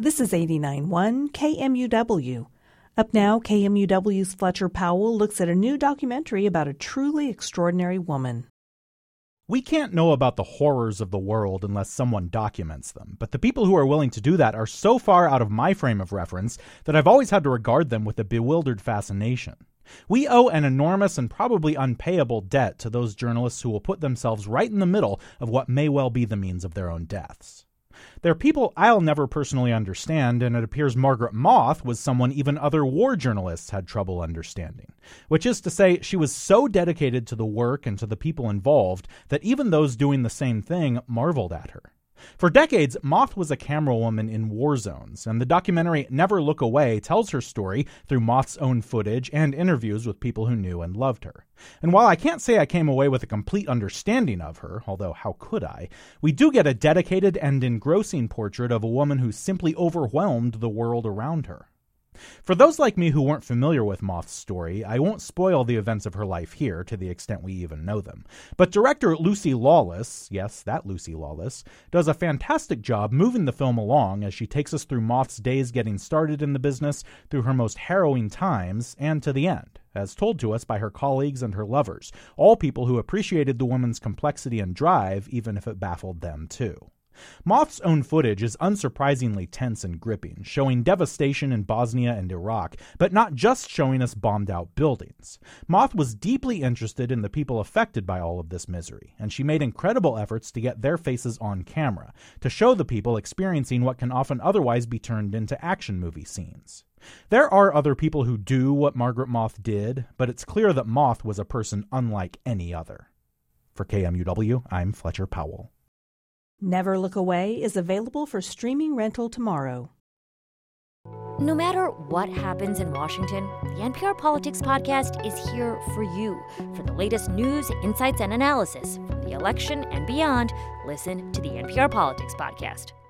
This is 89.1 KMUW. Up now, KMUW's Fletcher Powell looks at a new documentary about a truly extraordinary woman. We can't know about the horrors of the world unless someone documents them, but the people who are willing to do that are so far out of my frame of reference that I've always had to regard them with a bewildered fascination. We owe an enormous and probably unpayable debt to those journalists who will put themselves right in the middle of what may well be the means of their own deaths. They're people I'll never personally understand, and it appears Margaret Moth was someone even other war journalists had trouble understanding. Which is to say, she was so dedicated to the work and to the people involved that even those doing the same thing marveled at her. For decades, Moth was a camerawoman in war zones, and the documentary Never Look Away tells her story through Moth's own footage and interviews with people who knew and loved her. And while I can't say I came away with a complete understanding of her, although how could I, we do get a dedicated and engrossing portrait of a woman who simply overwhelmed the world around her. For those like me who weren't familiar with Moth's story, I won't spoil the events of her life here to the extent we even know them. But director Lucy Lawless, yes, that Lucy Lawless, does a fantastic job moving the film along as she takes us through Moth's days getting started in the business, through her most harrowing times, and to the end, as told to us by her colleagues and her lovers, all people who appreciated the woman's complexity and drive, even if it baffled them too. Moth's own footage is unsurprisingly tense and gripping, showing devastation in Bosnia and Iraq, but not just showing us bombed-out buildings. Moth was deeply interested in the people affected by all of this misery, and she made incredible efforts to get their faces on camera, to show the people experiencing what can often otherwise be turned into action movie scenes. There are other people who do what Margaret Moth did, but it's clear that Moth was a person unlike any other. For KMUW, I'm Fletcher Powell. Never Look Away is available for streaming rental tomorrow. No matter what happens in Washington, the NPR Politics Podcast is here for you. For the latest news, insights, and analysis from the election and beyond, listen to the NPR Politics Podcast.